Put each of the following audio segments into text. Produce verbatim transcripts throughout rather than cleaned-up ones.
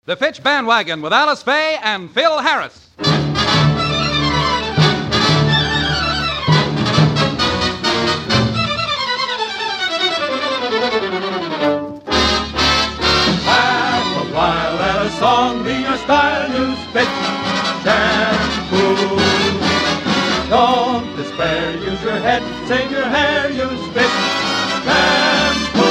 The Fitch Bandwagon with Alice Faye and Phil Harris. Laugh a while, let a song be your style. Use Fitch shampoo. Don't despair, use your head, save your hair. Use Fitch shampoo.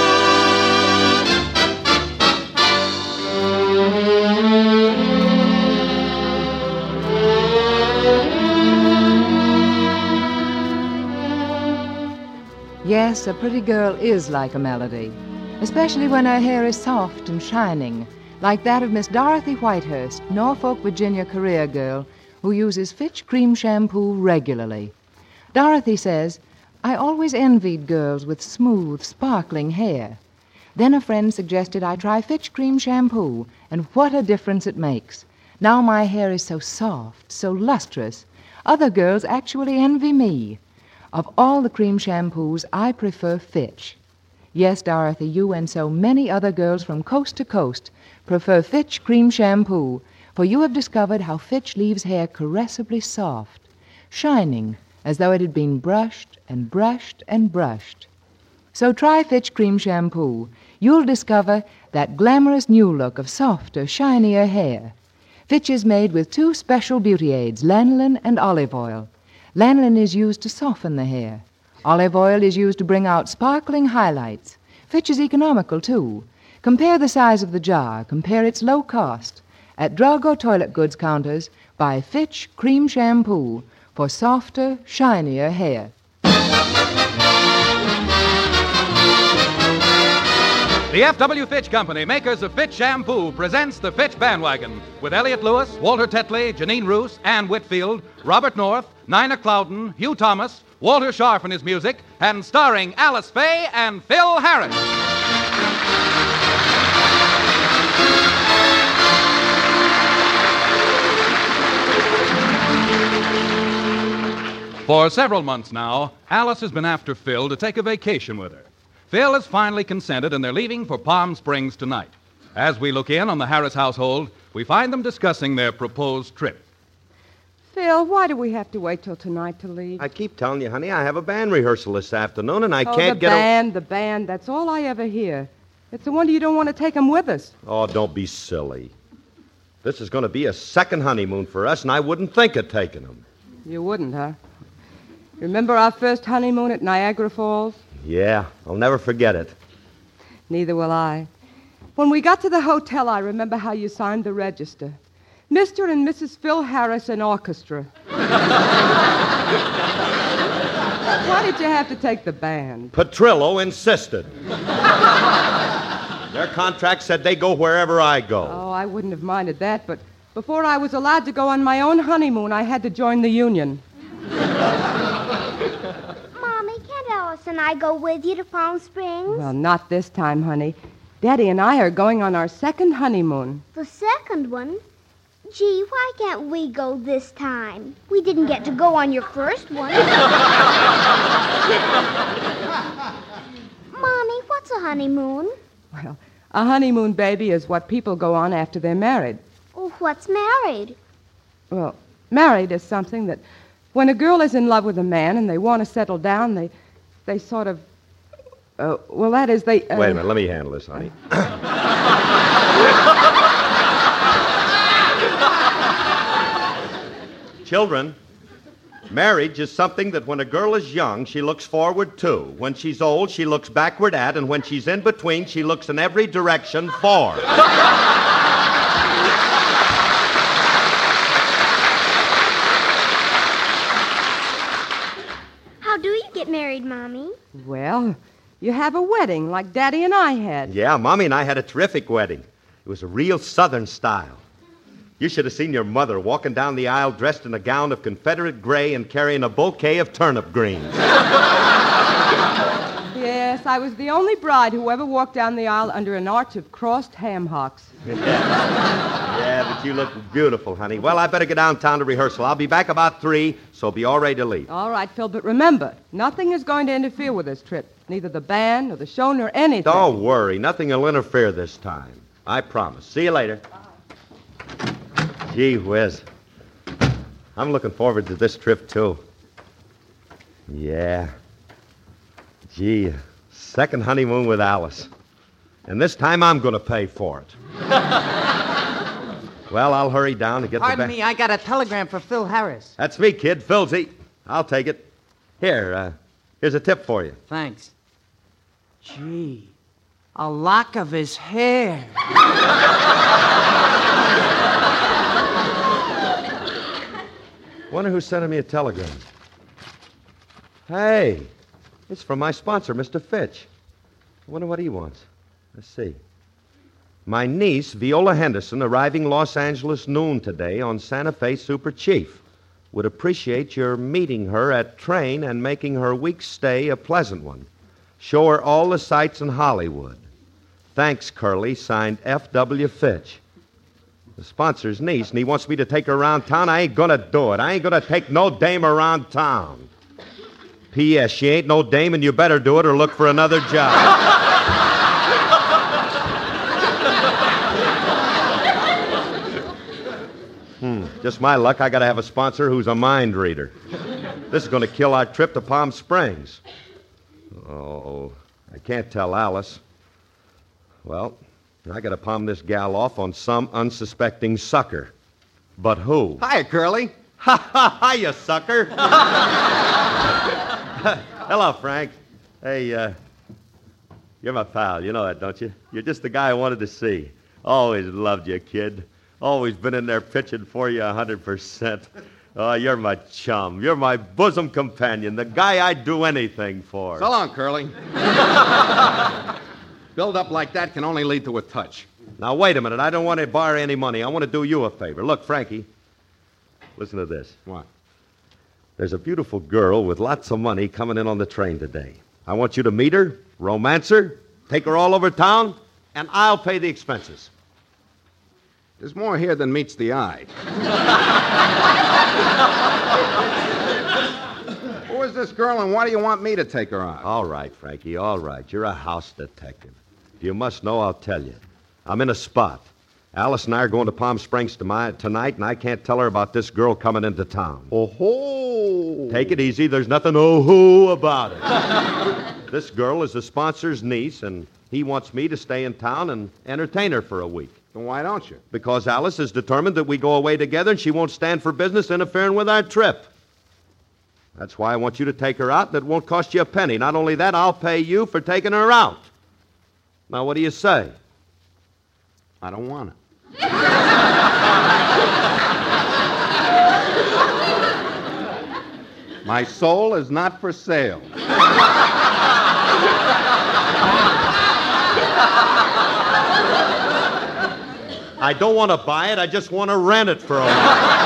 Yes, a pretty girl is like a melody, especially when her hair is soft and shining, like that of Miss Dorothy Whitehurst, Norfolk, Virginia career girl, who uses Fitch cream shampoo regularly. Dorothy says, "I always envied girls with smooth, sparkling hair. Then a friend suggested I try Fitch cream shampoo, and what a difference it makes. Now my hair is so soft, so lustrous. Other girls actually envy me. Of all the cream shampoos, I prefer Fitch." Yes, Dorothy, you and so many other girls from coast to coast prefer Fitch cream shampoo, for you have discovered how Fitch leaves hair caressably soft, shining as though it had been brushed and brushed and brushed. So try Fitch cream shampoo. You'll discover that glamorous new look of softer, shinier hair. Fitch is made with two special beauty aids, lanolin and olive oil. Lanolin is used to soften the hair. Olive oil is used to bring out sparkling highlights. Fitch is economical, too. Compare the size of the jar. Compare its low cost. At drug or toilet goods counters, buy Fitch cream shampoo for softer, shinier hair. The F W Fitch Company, makers of Fitch Shampoo, presents the Fitch Bandwagon with Elliot Lewis, Walter Tetley, Janine Roos, Ann Whitfield, Robert North, Nina Clouden, Hugh Thomas, Walter Scharf in his music, and starring Alice Faye and Phil Harris. For several months now, Alice has been after Phil to take a vacation with her. Phil has finally consented, and they're leaving for Palm Springs tonight. As we look in on the Harris household, we find them discussing their proposed trip. Phil, why do we have to wait till tonight to leave? I keep telling you, honey, I have a band rehearsal this afternoon, and I oh, can't the get band, the band, that's all I ever hear. It's a wonder you don't want to take them with us. A... Oh, don't be silly. This is going to be a second honeymoon for us, and I wouldn't think of taking them. You wouldn't, huh? Remember our first honeymoon at Niagara Falls? Yeah, I'll never forget it. Neither will I. When we got to the hotel, I remember how you signed the register. Mister and Missus Phil Harris and Orchestra. Why did you have to take the band? Petrillo insisted. Their contract said they go wherever I go. Oh, I wouldn't have minded that, but before I was allowed to go on my own honeymoon, I had to join the union. Mommy, can't Alice and I go with you to Palm Springs? Well, not this time, honey. Daddy and I are going on our second honeymoon. The second one? Gee, why can't we go this time? We didn't get to go on your first one. Mommy, what's a honeymoon? Well, a honeymoon, baby, is what people go on after they're married. Oh, what's married? Well, married is something that when a girl is in love with a man and they want to settle down, they they sort of, uh, well, that is, they... Uh, Wait a minute, let me handle this, honey. Children, marriage is something that when a girl is young, she looks forward to. When she's old, she looks backward at, and when she's in between, she looks in every direction for. How do you get married, Mommy? Well, you have a wedding like Daddy and I had. Yeah, Mommy and I had a terrific wedding. It was a real Southern style. You should have seen your mother walking down the aisle dressed in a gown of Confederate gray and carrying a bouquet of turnip greens. Yes, I was the only bride who ever walked down the aisle under an arch of crossed ham hocks. Yeah, but you look beautiful, honey. Well, I better get downtown to rehearsal. I'll be back about three, so be all ready to leave. All right, Phil, but remember, nothing is going to interfere with this trip. Neither the band, nor the show, nor anything. Don't worry. Nothing will interfere this time. I promise. See you later. Gee whiz. I'm looking forward to this trip, too. Yeah. Gee, second honeymoon with Alice. And this time I'm going to pay for it. Well, I'll hurry down to get Pardon the... Pardon me, I got a telegram for Phil Harris. That's me, kid. Philsy. I'll take it. Here, uh, here's a tip for you. Thanks. Gee, a lock of his hair. Wonder who's sending me a telegram. Hey, it's from my sponsor, Mister Fitch. I wonder what he wants. Let's see. My niece, Viola Henderson, arriving Los Angeles noon today on Santa Fe Super Chief. Would appreciate your meeting her at train and making her week's stay a pleasant one. Show her all the sights in Hollywood. Thanks, Curly. Signed F W Fitch. The sponsor's niece, and he wants me to take her around town. I ain't gonna do it. I ain't gonna take no dame around town. P S. She ain't no dame, and you better do it or look for another job. Hmm, just my luck, I gotta have a sponsor who's a mind reader. This is gonna kill our trip to Palm Springs. Oh, I can't tell Alice. Well, I gotta palm this gal off on some unsuspecting sucker. But who? Hiya, Curly. Ha ha ha, you sucker. Hello, Frank. Hey, uh, you're my pal. You know that, don't you? You're just the guy I wanted to see. Always loved you, kid. Always been in there pitching for you a hundred percent. Oh, you're my chum. You're my bosom companion, the guy I'd do anything for. So long, Curly. Build up like that can only lead to a touch. Now, wait a minute. I don't want to borrow any money. I want to do you a favor. Look, Frankie, listen to this. What? There's a beautiful girl with lots of money coming in on the train today. I want you to meet her, romance her, take her all over town, and I'll pay the expenses. There's more here than meets the eye. Who is this girl, and why do you want me to take her out? All right, Frankie, all right. You're a house detective. If you must know, I'll tell you. I'm in a spot. Alice and I are going to Palm Springs tonight, and I can't tell her about this girl coming into town. Oh-ho! Take it easy. There's nothing oh-ho about it. This girl is the sponsor's niece, and he wants me to stay in town and entertain her for a week. Then why don't you? Because Alice is determined that we go away together, and she won't stand for business interfering with our trip. That's why I want you to take her out, and it won't cost you a penny. Not only that, I'll pay you for taking her out. Now, what do you say? I don't want it. My soul is not for sale. I don't want to buy it. I just want to rent it for a while.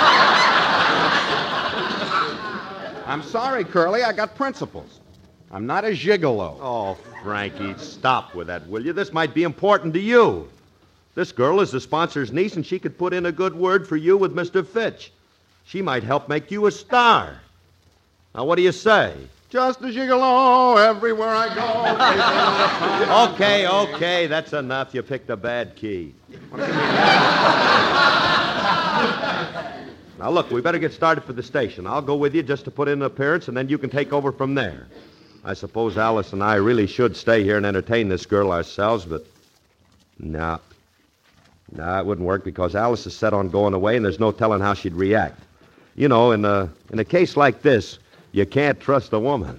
I'm sorry, Curly. I got principles. I'm not a gigolo. Oh, Frankie, stop with that, will you? This might be important to you. This girl is the sponsor's niece, and she could put in a good word for you with Mister Fitch. She might help make you a star. Now, what do you say? Just a gigolo everywhere I go. Okay, okay, that's enough. You picked a bad key. Now, look, we better get started for the station. I'll go with you just to put in an appearance, and then you can take over from there. I suppose Alice and I really should stay here and entertain this girl ourselves, but no. No, it wouldn't work because Alice is set on going away, and there's no telling how she'd react. You know, in a, in a case like this, you can't trust a woman.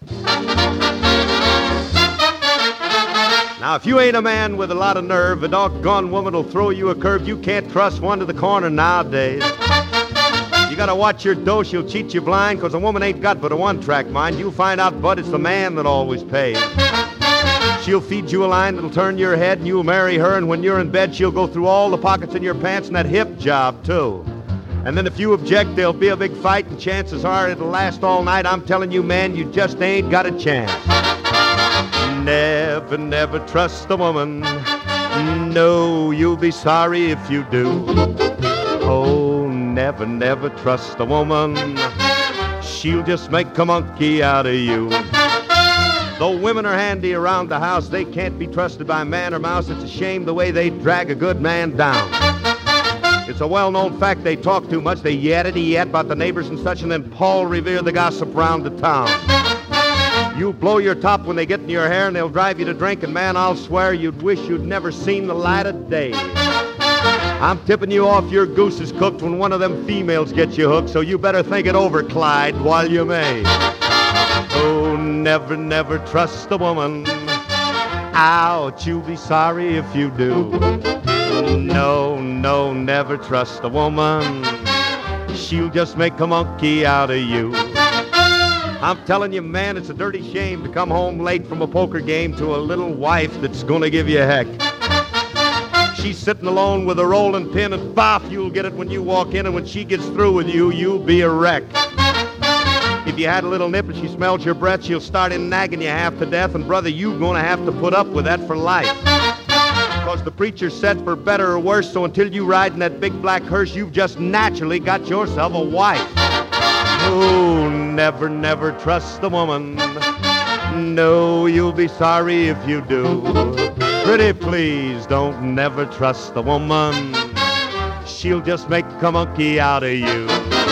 Now, if you ain't a man with a lot of nerve, a doggone woman will throw you a curve. You can't trust one to the corner nowadays. You gotta watch your dough. She'll cheat you blind, because a woman ain't got but a one-track mind. You'll find out, bud, it's the man that always pays. She'll feed you a line that'll turn your head, and you'll marry her, and when you're in bed, she'll go through all the pockets in your pants and that hip job, too. And then if you object, there'll be a big fight, and chances are it'll last all night. I'm telling you, man, you just ain't got a chance. Never, never trust a woman. No, you'll be sorry if you do. Oh, never, never trust a woman. She'll just make a monkey out of you. Though women are handy around the house, they can't be trusted by man or mouse. It's a shame the way they drag a good man down. It's a well-known fact they talk too much. They yaddity-yat about the neighbors and such, and then Paul Revere the gossip round the town. You blow your top when they get in your hair, and they'll drive you to drink, and man, I'll swear you'd wish you'd never seen the light of day. I'm tipping you off your goose is cooked when one of them females gets you hooked, so you better think it over, Clyde, while you may. Oh, never, never trust a woman. Ouch, you'll be sorry if you do. No, no, never trust a woman. She'll just make a monkey out of you. I'm telling you, man, it's a dirty shame to come home late from a poker game to a little wife that's gonna give you heck. She's sitting alone with a rolling pin, and boff, you'll get it when you walk in, and when she gets through with you, you'll be a wreck. If you had a little nip and she smells your breath, she'll start in nagging you half to death, and brother, you're gonna have to put up with that for life. Because the preacher said for better or worse, so until you ride in that big black hearse, you've just naturally got yourself a wife. Oh, never, never trust the woman. No, you'll be sorry if you do. Pretty please, don't never trust the woman. She'll just make a monkey out of you.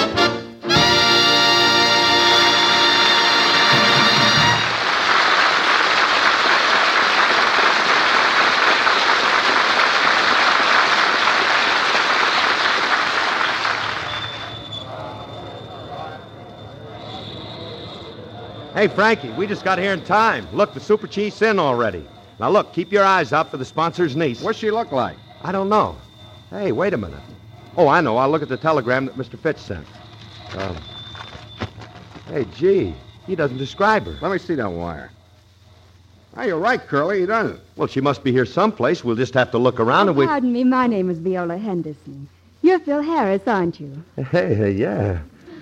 Hey, Frankie, we just got here in time. Look, the Super Chief's in already. Now, look, keep your eyes out for the sponsor's niece. What's she look like? I don't know. Hey, wait a minute. Oh, I know. I'll look at the telegram that Mister Fitch sent. Um, hey, gee, he doesn't describe her. Let me see that wire. Oh, you're right, Curly. He doesn't. Well, she must be here someplace. We'll just have to look around Oh, and we... pardon me. My name is Viola Henderson. You're Phil Harris, aren't you? Hey, hey, yeah.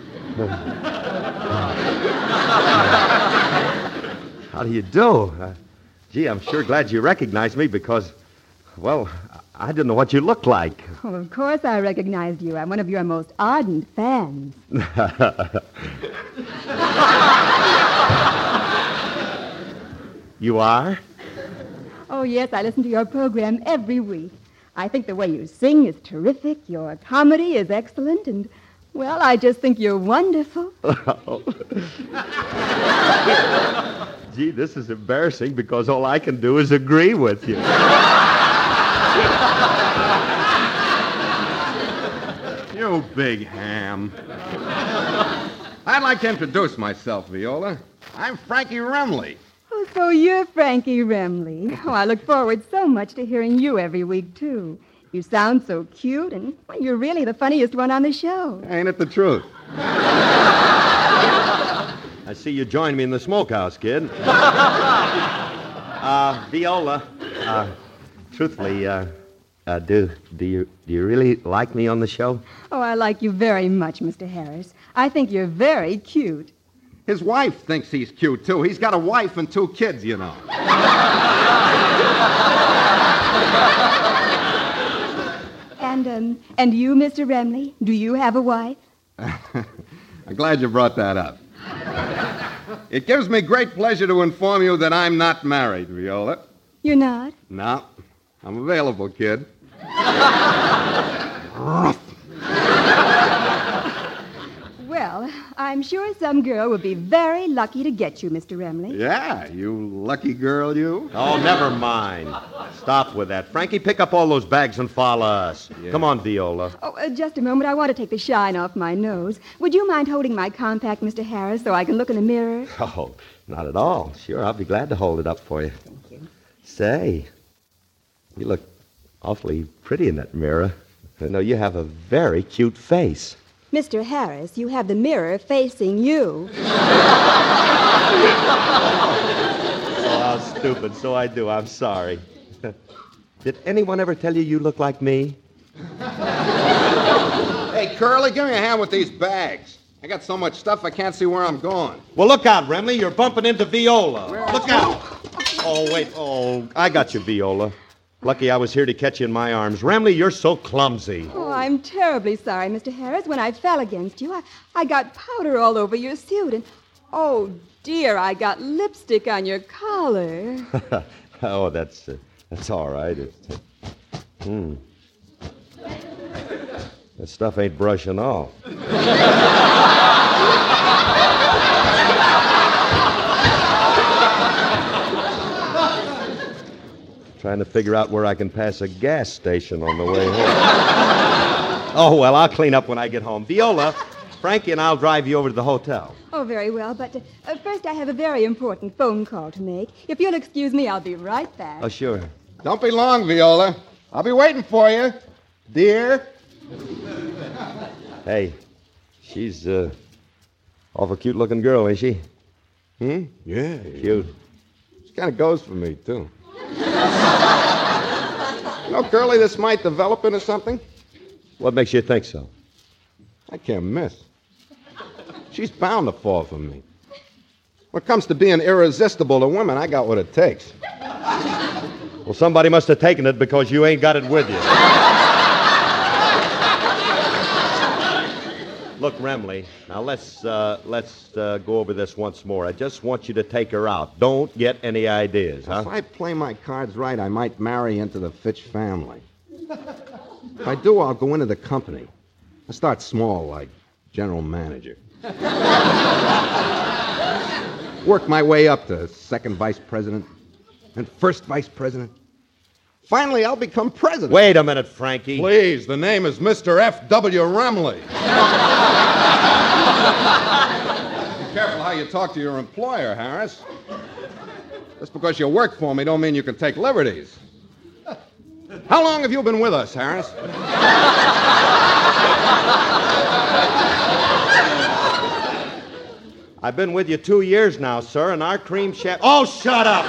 How do you do? Uh, gee, I'm sure glad you recognized me because, well, I didn't know what you looked like. Oh, of course I recognized you. I'm one of your most ardent fans. You are? Oh, yes, I listen to your program every week. I think the way you sing is terrific. Your comedy is excellent, and, well, I just think you're wonderful. Gee, this is embarrassing because all I can do is agree with you. You big ham. I'd like to introduce myself, Viola. I'm Frankie Remley. Oh, so you're Frankie Remley. Oh, I look forward so much to hearing you every week, too. You sound so cute, and well, you're really the funniest one on the show. Ain't it the truth? I see you joined me in the smokehouse, kid. uh, Viola, uh, truthfully, uh, uh, do do you do you really like me on the show? Oh, I like you very much, Mister Harris. I think you're very cute. His wife thinks he's cute, too. He's got a wife and two kids, you know. And, um, and you, Mister Remley, do you have a wife? I'm glad you brought that up. It gives me great pleasure to inform you that I'm not married, Viola. You're not? No. I'm available, kid. Well, I'm sure some girl would be very lucky to get you, Mister Remley. Yeah, you lucky girl, you. Oh, never mind. Stop with that. Frankie, pick up all those bags and follow us. Yeah. Come on, Viola. Oh, uh, just a moment. I want to take the shine off my nose. Would you mind holding my compact, Mister Harris, so I can look in the mirror? Oh, not at all. Sure, I'll be glad to hold it up for you. Thank you. Say, you look awfully pretty in that mirror. I know you have a very cute face. Mister Harris, you have the mirror facing you. Oh, how stupid. So I do. I'm sorry. Did anyone ever tell you you look like me? Hey, Curly, give me a hand with these bags. I got so much stuff I can't see where I'm going. Well, look out, Remley. You're bumping into Viola. Where? Look out. Oh, wait. Oh, I got you, Viola. Lucky I was here to catch you in my arms. Remley, you're so clumsy. Oh, I'm terribly sorry, Mister Harris. When I fell against you, I, I got powder all over your suit. And, oh, dear, I got lipstick on your collar. Oh, that's uh, that's all right. It's, uh, hmm. That stuff ain't brushing off. Trying to figure out where I can pass a gas station on the way home. Oh, well, I'll clean up when I get home. Viola, Frankie and I'll drive you over to the hotel. Oh, very well, but uh, first I have a very important phone call to make. If you'll excuse me, I'll be right back. Oh, sure. Don't be long, Viola. I'll be waiting for you, dear. Hey, she's uh, awful cute-looking girl, ain't she? Hmm? Yeah. Cute. She kind of goes for me, too. You know, Curly, this might develop into something. What makes you think so? I can't miss. She's bound to fall for me. When it comes to being irresistible to women, I got what it takes. Well, somebody must have taken it because you ain't got it with you. Look, Remley, now let's uh, let's uh, go over this once more. I just want you to take her out. Don't get any ideas, huh? If I play my cards right, I might marry into the Fitch family. If I do, I'll go into the company. I'll start small, like general manager. Work my way up to second vice president and first vice president. Finally, I'll become president. Wait a minute, Frankie. Please, the name is Mister F W Remley. Be careful how you talk to your employer, Harris. Just because you work for me don't mean you can take liberties. How long have you been with us, Harris? I've been with you two years now, sir, and our cream chef... Oh, shut up!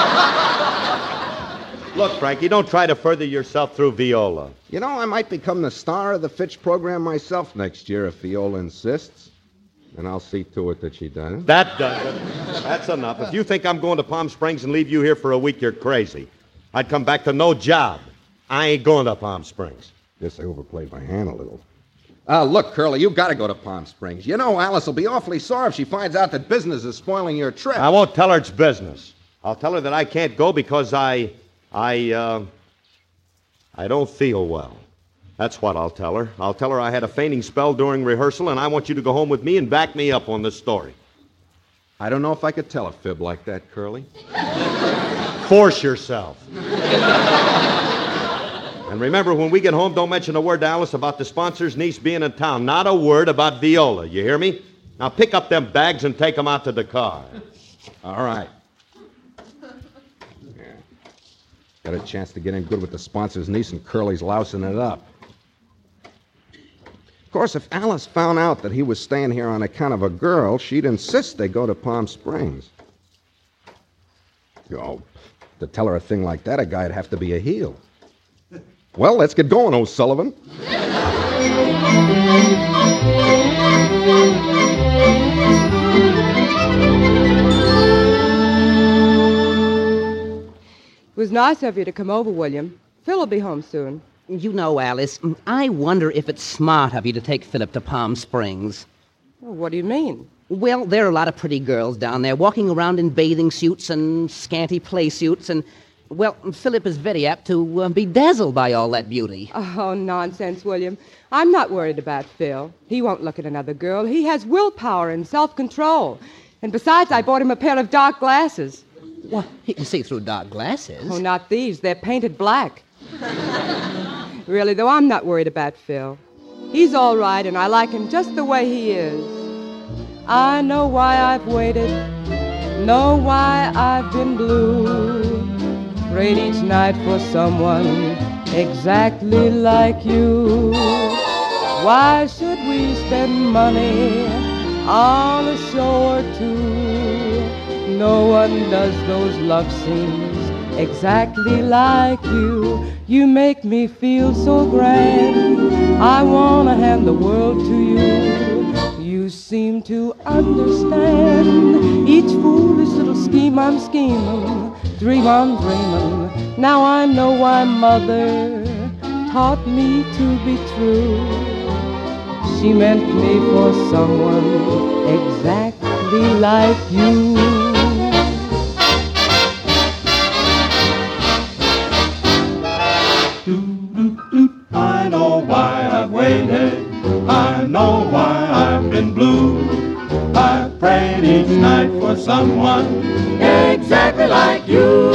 Look, Frankie, don't try to further yourself through Viola. You know, I might become the star of the Fitch program myself next year if Viola insists. And I'll see to it that she does. That does it. That's enough. If you think I'm going to Palm Springs and leave you here for a week, you're crazy. I'd come back to no job. I ain't going to Palm Springs. Guess I overplayed my hand a little. Uh, look, Curly, you got to go to Palm Springs. You know Alice will be awfully sore if she finds out that business is spoiling your trip. I won't tell her it's business. I'll tell her that I can't go because I... I, uh... I don't feel well. That's what I'll tell her. I'll tell her I had a fainting spell during rehearsal, and I want you to go home with me and back me up on this story. I don't know if I could tell a fib like that, Curly. Force yourself. And remember, when we get home, don't mention a word to Alice about the sponsor's niece being in town. Not a word about Viola. You hear me? Now pick up them bags and take them out to the car. All right. Yeah. Got a chance to get in good with the sponsor's niece, and Curly's lousing it up. Of course, if Alice found out that he was staying here on account of a girl, she'd insist they go to Palm Springs. You know, to tell her a thing like that, a guy'd have to be a heel. Well, let's get going, O'Sullivan. It was nice of you to come over, William. Phil will be home soon. You know, Alice, I wonder if it's smart of you to take Philip to Palm Springs. Well, what do you mean? Well, there are a lot of pretty girls down there walking around in bathing suits and scanty play suits, and, well, Philip is very apt to uh, be dazzled by all that beauty. Oh, nonsense, William. I'm not worried about Phil. He won't look at another girl. He has willpower and self-control. And besides, I bought him a pair of dark glasses. What? He can see through dark glasses? Oh, not these. They're painted black. Really, though, I'm not worried about Phil. He's all right, and I like him just the way he is. I know why I've waited, know why I've been blue. Prayed each night for someone exactly like you. Why should we spend money on a show or two? No one does those love scenes exactly like you. You make me feel so grand. I want to hand the world to you. You seem to understand each foolish little scheme I'm scheming, dream I'm dreaming. Now I know why Mother taught me to be true. She meant me for someone exactly exactly like you. I know why I've waited. I know why I've been blue. I've prayed each night for someone exactly like you.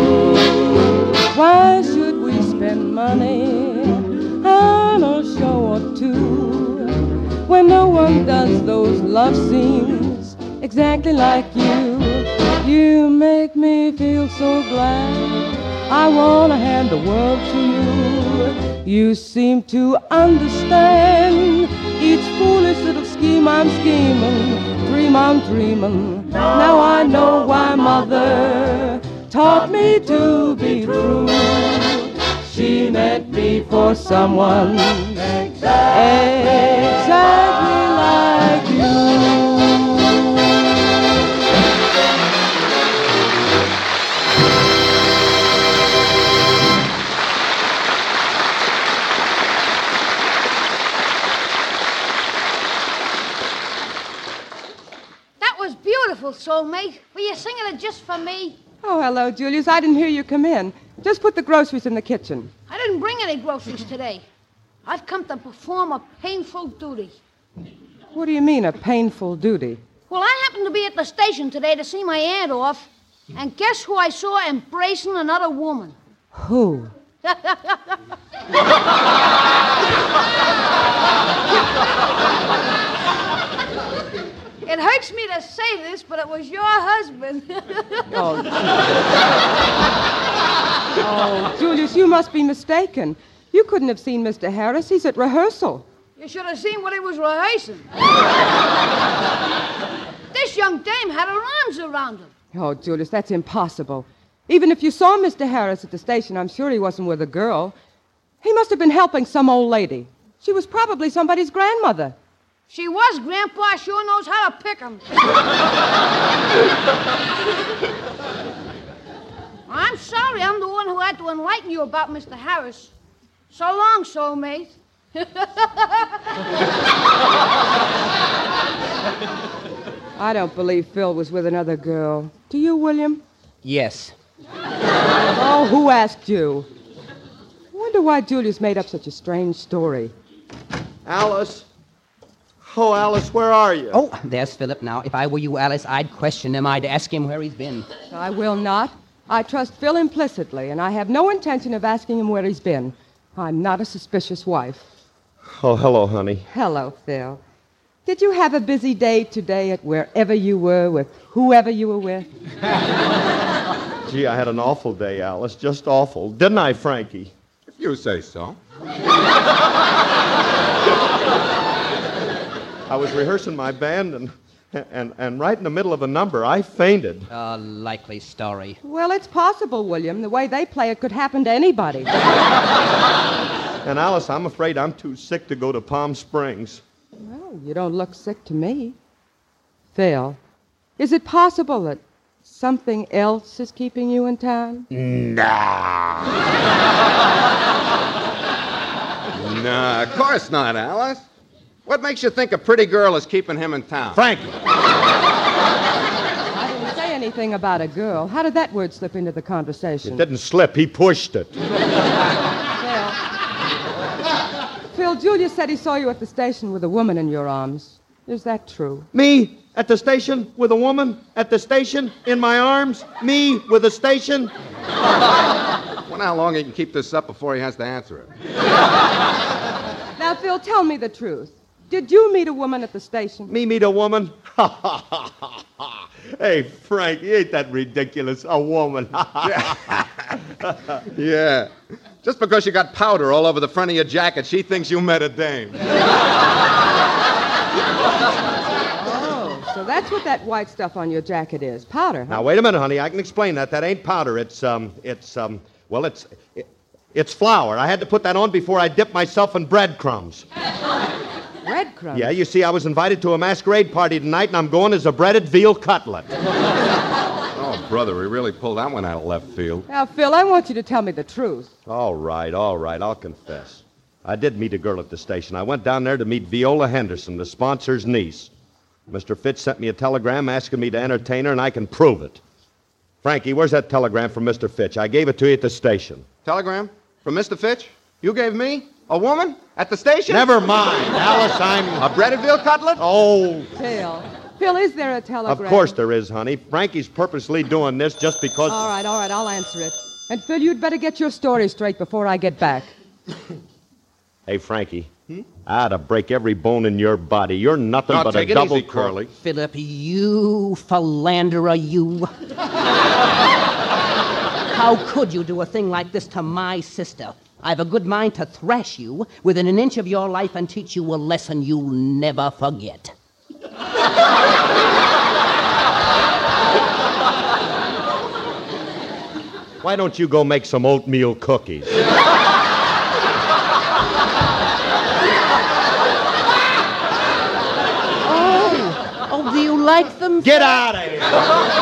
Why should we spend money on a show or two when no one does those love scenes exactly like you? You make me feel so glad. I want to hand the world to you. You seem to understand each foolish little scheme I'm scheming, dream I'm dreaming. Now I know why Mother taught me to be true. She meant me for someone exactly like you. Beautiful, soulmate. Were you singing it just for me? Oh, hello, Julius. I didn't hear you come in. Just put the groceries in the kitchen. I didn't bring any groceries today. I've come to perform a painful duty. What do you mean, a painful duty? Well, I happened to be at the station today to see my aunt off, and guess who I saw embracing another woman? Who? It hurts me to say this, but it was your husband. Oh, oh, Julius, you must be mistaken. You couldn't have seen Mister Harris. He's at rehearsal. You should have seen what he was rehearsing. This young dame had her arms around him. Oh, Julius, that's impossible. Even if you saw Mister Harris at the station, I'm sure he wasn't with a girl. He must have been helping some old lady. She was probably somebody's grandmother. She was. Grandpa sure knows how to pick 'em. I'm sorry. I'm the one who had to enlighten you about Mister Harris. So long, soulmate. I don't believe Phil was with another girl. Do you, William? Yes. Oh, who asked you? I wonder why Julius made up such a strange story. Alice. Oh, Alice, where are you? Oh, there's Philip now. If I were you, Alice, I'd question him. I'd ask him where he's been. I will not. I trust Phil implicitly, and I have no intention of asking him where he's been. I'm not a suspicious wife. Oh, hello, honey. Hello, Phil. Did you have a busy day today at wherever you were with whoever you were with? Gee, I had an awful day, Alice. Just awful. Didn't I, Frankie? If you say so. I was rehearsing my band, and, and, and right in the middle of a number, I fainted. A likely story. Well, it's possible, William. The way they play it could happen to anybody. And, Alice, I'm afraid I'm too sick to go to Palm Springs. Well, you don't look sick to me. Phil, is it possible that something else is keeping you in town? Nah. Nah, of course not, Alice. What makes you think a pretty girl is keeping him in town? Frankie! I didn't say anything about a girl. How did that word slip into the conversation? It didn't slip. He pushed it. Phil. Phil, Julius said he saw you at the station with a woman in your arms. Is that true? Me? At the station with a woman? At the station? In my arms? Me with a station? Wonder how long he can keep this up before he has to answer it. Now, Phil, tell me the truth. Did you meet a woman at the station? Me meet a woman? Hey, Frank, ain't that ridiculous? A woman. Yeah. Just because you got powder all over the front of your jacket, she thinks you met a dame. Oh, so that's what that white stuff on your jacket is. Powder, huh? Now, wait a minute, honey. I can explain that. That ain't powder. It's, um, it's, um, well, it's, it, it's flour. I had to put that on before I dipped myself in breadcrumbs. Breadcrumbs? Yeah, you see, I was invited to a masquerade party tonight, and I'm going as a breaded veal cutlet. Oh, brother, we really pulled that one out of left field. Now, Phil, I want you to tell me the truth. All right, all right, I'll confess. I did meet a girl at the station. I went down there to meet Viola Henderson, the sponsor's niece. Mister Fitch sent me a telegram asking me to entertain her, and I can prove it. Frankie, where's that telegram from Mister Fitch? I gave it to you at the station. Telegram? From Mister Fitch? You gave me? A woman? At the station? Never mind, Alice, I'm... A Breadedville cutlet? Oh. Phil. Phil, is there a telegram? Of course there is, honey. Frankie's purposely doing this just because... All right, all right, I'll answer it. And, Phil, you'd better get your story straight before I get back. Hey, Frankie. Hmm? I ought to break every bone in your body. You're nothing no, but take a it double easy, curly. Philip, you philanderer, you. How could you do a thing like this to my sister? I've a good mind to thrash you within an inch of your life and teach you a lesson you'll never forget. Why don't you go make some oatmeal cookies? Oh, oh, do you like them? Get out of here!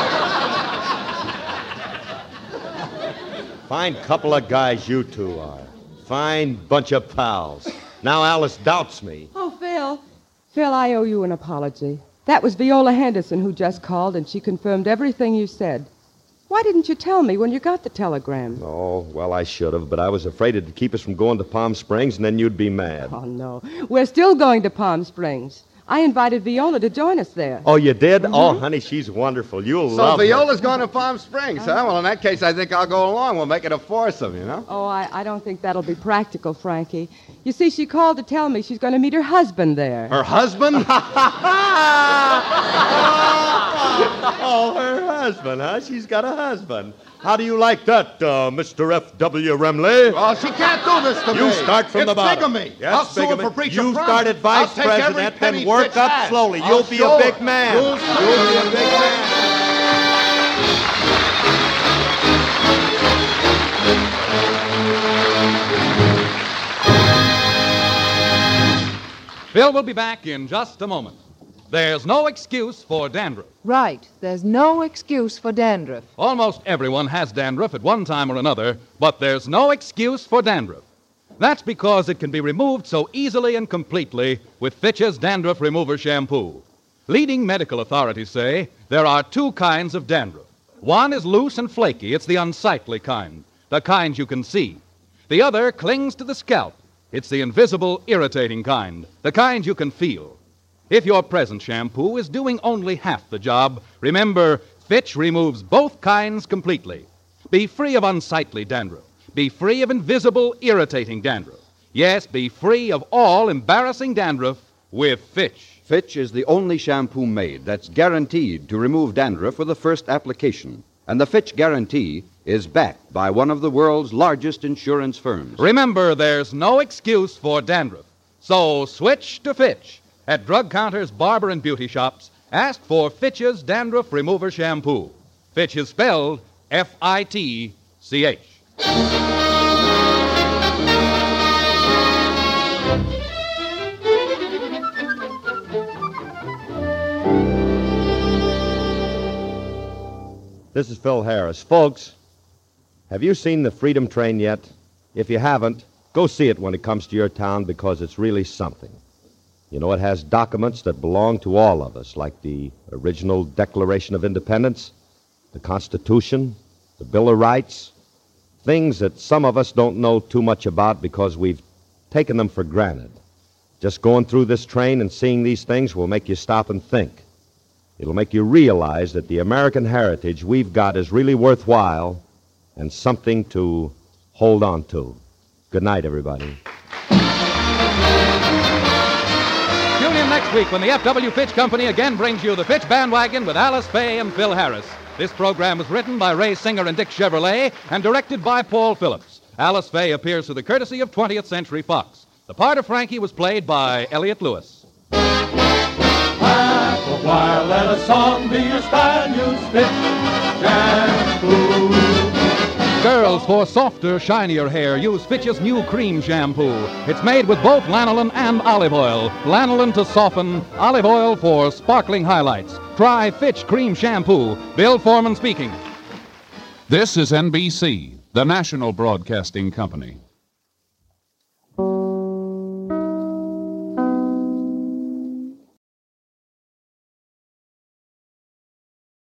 Fine couple of guys you two are. Fine bunch of pals. Now Alice doubts me. Oh, Phil. Phil, I owe you an apology. That was Viola Henderson who just called, and she confirmed everything you said. Why didn't you tell me when you got the telegram? Oh, well, I should have, but I was afraid it'd keep us from going to Palm Springs, and then you'd be mad. Oh, no. We're still going to Palm Springs. I invited Viola to join us there. Oh, you did? Mm-hmm. Oh, honey, she's wonderful. You'll so love her. So Viola's her. going to Palm Springs, huh? Well, in that case, I think I'll go along. We'll make it a foursome, you know? Oh, I, I don't think that'll be practical, Frankie. You see, she called to tell me she's going to meet her husband there. Her husband? Oh, her husband, huh? She's got a husband. How do you like that, uh, Mister F W Remley? Well, she can't do this to you me. You start from it's the bottom. Bigamy. Yes, I'll sue her bigamy. for breach of You promise. started vice I'll president, then work Fitch up has. slowly. I'll You'll be a big her. man. You'll, You'll be a big man. Phil will be back in just a moment. There's no excuse for dandruff. Right. There's no excuse for dandruff. Almost everyone has dandruff at one time or another, but there's no excuse for dandruff. That's because it can be removed so easily and completely with Fitch's Dandruff Remover Shampoo. Leading medical authorities say there are two kinds of dandruff. One is loose and flaky. It's the unsightly kind, the kind you can see. The other clings to the scalp. It's the invisible, irritating kind, the kind you can feel. If your present shampoo is doing only half the job, remember, Fitch removes both kinds completely. Be free of unsightly dandruff. Be free of invisible, irritating dandruff. Yes, be free of all embarrassing dandruff with Fitch. Fitch is the only shampoo made that's guaranteed to remove dandruff with the first application. And the Fitch guarantee is backed by one of the world's largest insurance firms. Remember, there's no excuse for dandruff. So switch to Fitch. At drug counters, barber, and beauty shops, ask for Fitch's Dandruff Remover Shampoo. Fitch is spelled F I T C H. This is Phil Harris. Folks, have you seen the Freedom Train yet? If you haven't, go see it when it comes to your town because it's really something. You know, it has documents that belong to all of us, like the original Declaration of Independence, the Constitution, the Bill of Rights, things that some of us don't know too much about because we've taken them for granted. Just going through this train and seeing these things will make you stop and think. It'll make you realize that the American heritage we've got is really worthwhile and something to hold on to. Good night, everybody. Tune in next week when the F W. Fitch Company again brings you the Fitch Bandwagon with Alice Faye and Phil Harris. This program was written by Ray Singer and Dick Chevrolet and directed by Paul Phillips. Alice Faye appears through the courtesy of twentieth Century Fox. The part of Frankie was played by Elliott Lewis. Half a while, let a song be your style, use Fitch shampoo. Girls, for softer, shinier hair, use Fitch's new cream shampoo. It's made with both lanolin and olive oil. Lanolin to soften, olive oil for sparkling highlights. Try Fitch Cream Shampoo. Bill Foreman speaking. This is N B C, the national broadcasting company.